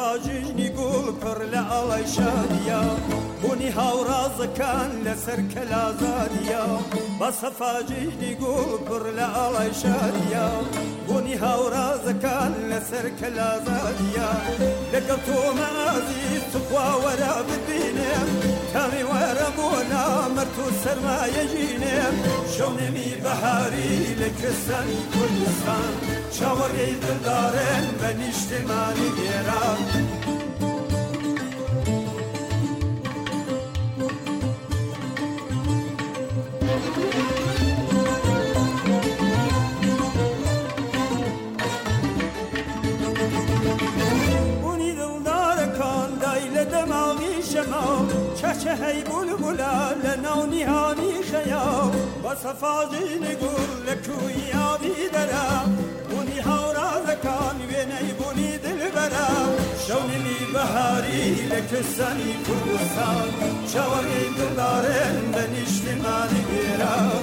سەفاژینی گوڵ پڕ لە ئەڵەی شادیە بوونی هاوڕازەکان لەسەر کەلازادیە بە سەفاژینی گوڵ پڕ لە ئەڵەی شادیە بوونی هاوڕازەکان لەسەر کەلازادیە لەگەڵ تۆمە ئازیز توخوا وەرە ببینێ تامی وەرە بۆ نامەرد و سەرمایەژینێ شەونێمی بەهاری لە کوێستانی کوردستان چاوەڕێی دڵدارن بە نیشتمانی گێران بوونی دڵدارەکان دای لە دەماغی شەما چەچەهەی بولبولە لە ناو نیهانی خەیاڵ بە سەفاژینی گوڵ لە کوی ئابی دەرە بوونی هاوڕازەکان وێنەی بوونی دلبەرە شەونێمی بەهاری لە کوێستانی کوردستان چاوەڕێی دڵدارن بە نیشتمانی گێران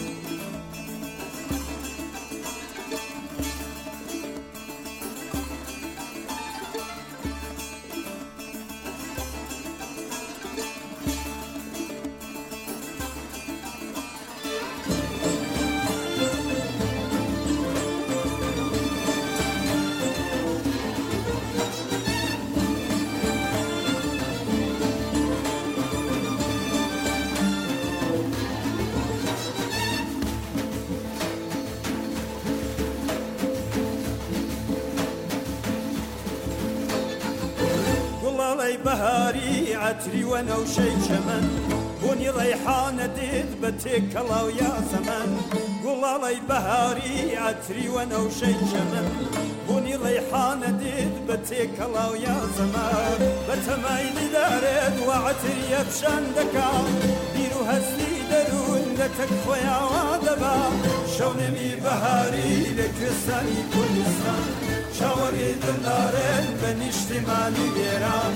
گوڵاڵەی بەهاری عەتری وەنەوشەی چەمەن بوونی ڕەیحانە دێت بە تێکەڵاو یاسەمەن گوڵاڵەی بەهاری عەتری وەنەوشەی چەمەن بوونی ڕەیحانە دێت بە تێکەڵاو یاسەمەن بە تەمایلی دارێت و عەتری ئەفشان دەکا بیر و هەستی دەروون لە تەک خۆیاوا دەبا شەونێمی بەهاری لە کوێستانی کوردستان چاوەڕێی دڵدارن بە نیشتمانی گێران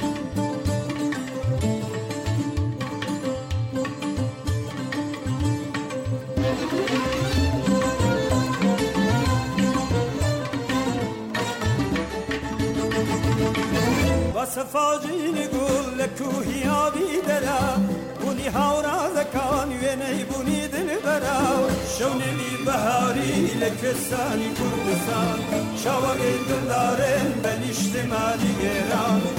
بە سەفاژینی گوڵ لە کوهی ئابی دەرە بوونی هاوڕازەکان وێنەی بوونی دلبەرە شەونێمی بەهاری لە کوێستانی کوردستان چاوەڕێی دڵدارن بە نیشتمانی گێران